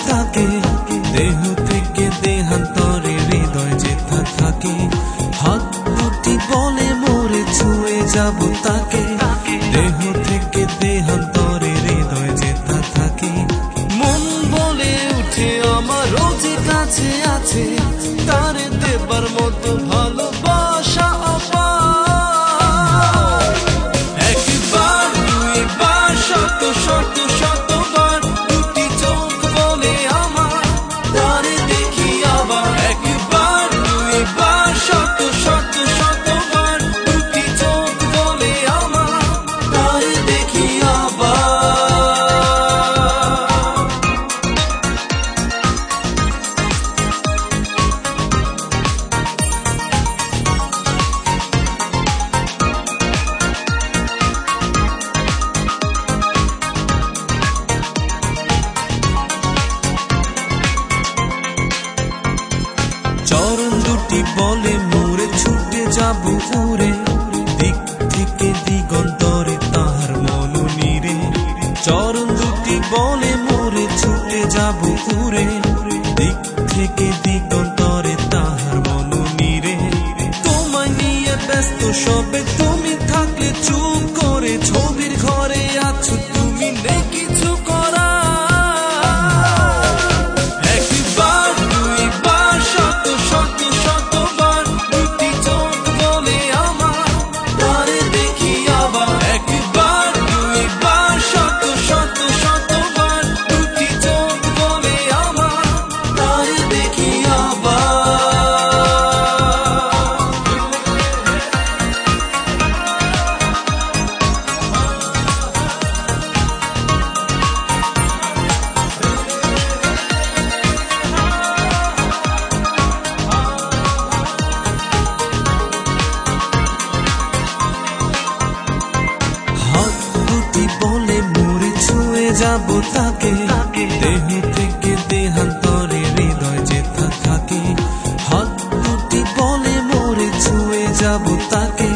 তাকে, দেহ থেকে দেহান্তরে হৃদয় যেথা থাকে। হাত দুটি বলে মোরে ছুঁয়ে যাব তাকে, দেহ থেকে দেহান্তরে হৃদয় যেথা থাকে। মন বলে উঠে আমার রোজে কাছে আছে, তারে দেবার মতো ভালোবাসা আমার। একবার দুইবার শত শত শতবার দুটি চোখ বলে আমার, তারে দেখি আবার। একবার দুইবার শত শত শতবার দুটি চোখ বলে আমার, তারে দেখি আবার। চরণ দুটি বলে মোরে ছুটে যাব উড়ে, দিক থেকে দিগন্তরে তাহার মন নিরে। চরণ দুটি বলে মোরে ছুটে যাব উড়ে, দিক থেকে দিগন্তরে তাহার মন নিরে। তোমায় নিয়ে ব্যস্ত সবে, তুমি থাকলে চুপ করে ছবির ঘরে আছো তুমি, নেই কিছু করা। বলে মোরে ছুঁয়ে যাব তাকে, দেহ থেকে দেহান্তরে হৃদয় যেথা থাকে। হাত দুটি বলে মোরে ছুঁয়ে যাব তাকে,